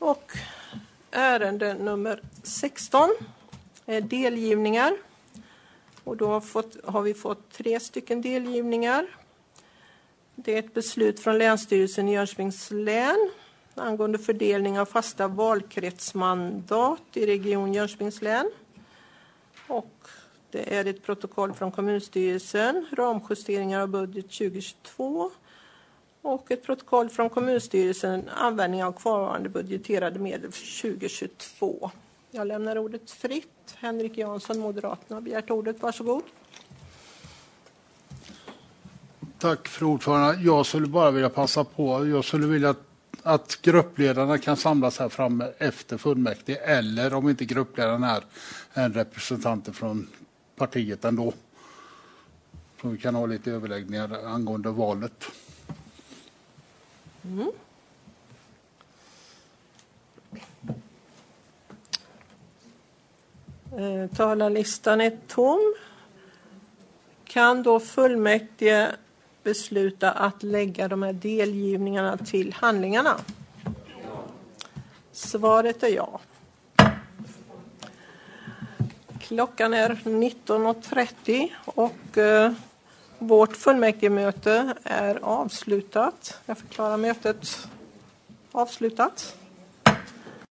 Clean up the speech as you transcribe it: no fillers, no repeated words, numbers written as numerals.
Och ärende nummer 16 är delgivningar. Och då har vi fått 3 stycken delgivningar. Det är ett beslut från Länsstyrelsen i Jönköpings län angående fördelning av fasta valkretsmandat i region Jönköpings län. Och det är ett protokoll från kommunstyrelsen, ramjusteringar av budget 2022. Och ett protokoll från kommunstyrelsen, användning av kvarvarande budgeterade medel för 2022. Jag lämnar ordet fritt. Henrik Jansson, Moderaterna, har begärt ordet. Varsågod. Tack för ordförande. Jag skulle bara vilja passa på. Jag skulle vilja att gruppledarna kan samlas här framme efter fullmäktige. Eller om inte gruppledaren är en representant från partiet ändå. Så vi kan ha lite överläggningar angående valet. Mm. Talarlistan är tom. Kan då fullmäktige besluta att lägga de här delgivningarna till handlingarna? Svaret är ja. Klockan är 19.30 och vårt fullmäktigemöte är avslutat. Jag förklarar mötet avslutat.